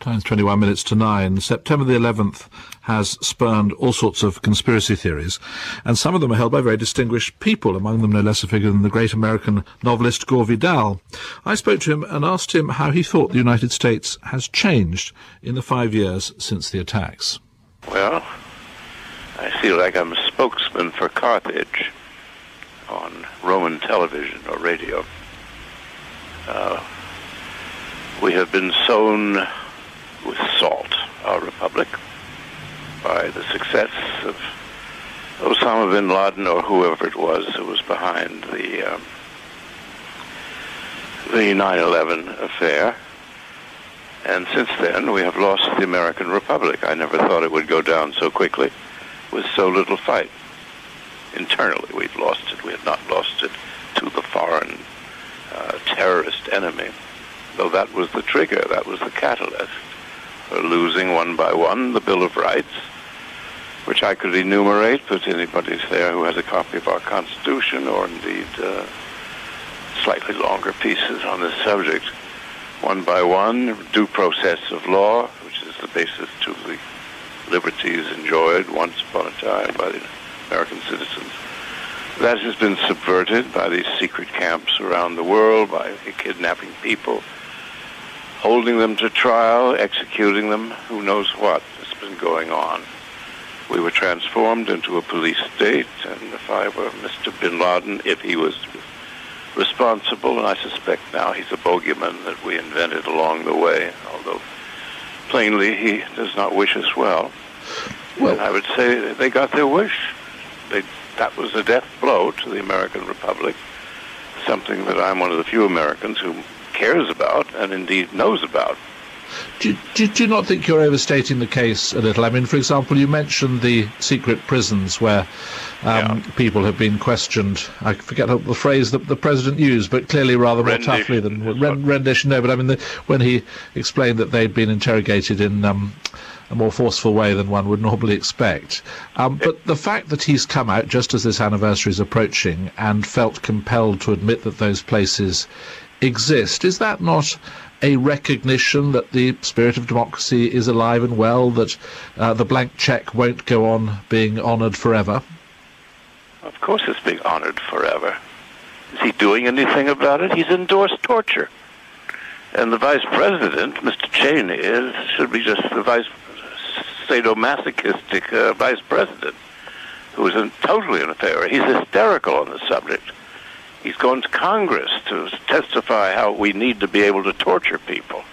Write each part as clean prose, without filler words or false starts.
Time's 21 minutes to 9. September the 11th has spurned all sorts of conspiracy theories, and some of them are held by very distinguished people, among them no less a figure than the great American novelist Gore Vidal. I spoke to him and asked him how he thought the United States has changed in the 5 years since the attacks. Well, I feel like I'm a spokesman for Carthage on Roman television or radio. We have been sown with salt, our republic, by the success of Osama bin Laden or whoever it was who was behind the 9/11 affair. And since then, we have lost the American Republic. I never thought it would go down so quickly with so little fight. Internally, we've lost it. We have not lost it to the foreign terrorist enemy, though that was the trigger, that was the catalyst for losing one by one the Bill of Rights, which I could enumerate, but anybody's there who has a copy of our Constitution, or indeed slightly longer pieces on this subject. One by one, due process of law, which is the basis to the liberties enjoyed once upon a time by the American citizens. That has been subverted by these secret camps around the world, by kidnapping people, holding them to trial, executing them, who knows what has been going on. We were transformed into a police state, and if I were Mr. bin Laden, if he was responsible, and I suspect now he's a bogeyman that we invented along the way, although plainly he does not wish us well. Well, and I would say they got their wish. That was a death blow to the American Republic, something that I'm one of the few Americans who cares about and indeed knows about. Do you not think you're overstating the case a little? I mean, for example, you mentioned the secret prisons where people have been questioned. I forget the phrase that the president used, but clearly rather more toughly than rendition. No, but I mean, when he explained that they'd been interrogated in a more forceful way than one would normally expect. But the fact that he's come out just as this anniversary is approaching and felt compelled to admit that those places exist, is that not a recognition that the spirit of democracy is alive and well, that the blank cheque won't go on being honoured forever? Of course it's being honoured forever. Is he doing anything about it? He's endorsed torture. And the vice president, Mr. Cheney, should be just the sadomasochistic vice president, who is totally in favor. He's hysterical on the subject. He's gone to Congress to testify how we need to be able to torture people.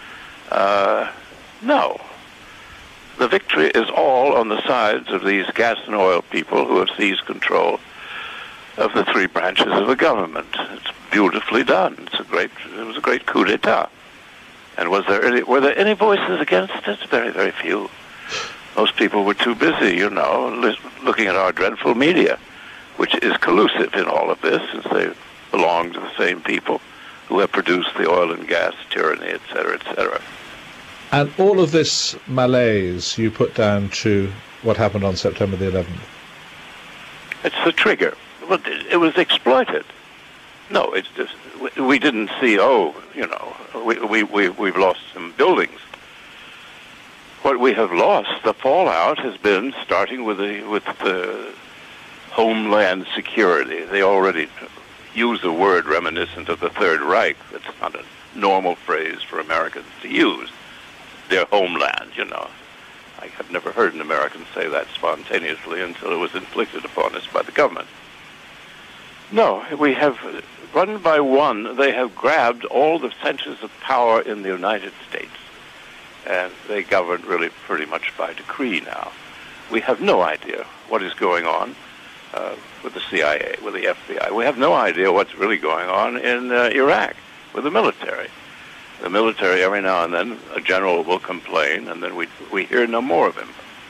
No. The victory is all on the sides of these gas and oil people who have seized control of the three branches of the government. It's beautifully done. It was a great coup d'etat. And were there any voices against it? Very, very few. Most people were too busy, looking at our dreadful media, which is collusive in all of this, since they belong to the same people who have produced the oil and gas tyranny, etc., etc. And all of this malaise you put down to what happened on September the 11th? It's the trigger. It was exploited. No, it's just, we didn't see, we've lost some buildings. What we have lost, the fallout, has been starting with the Homeland Security. They already use a word reminiscent of the Third Reich. That's not a normal phrase for Americans to use. Their homeland, I have never heard an American say that spontaneously until it was inflicted upon us by the government. No, we have, one by one, they have grabbed all the centers of power in the United States, and they govern really pretty much by decree now. We have no idea what is going on with the CIA, with the FBI. We have no idea what's really going on in Iraq with the military. The military, every now and then, a general will complain, and then we hear no more of him.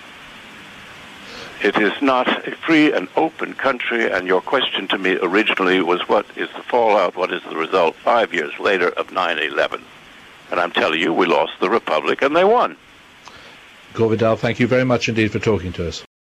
It is not a free and open country, and your question to me originally was, what is the fallout, what is the result 5 years later of 9/11? And I'm telling you, we lost the Republic, and they won. Gore Vidal, thank you very much indeed for talking to us.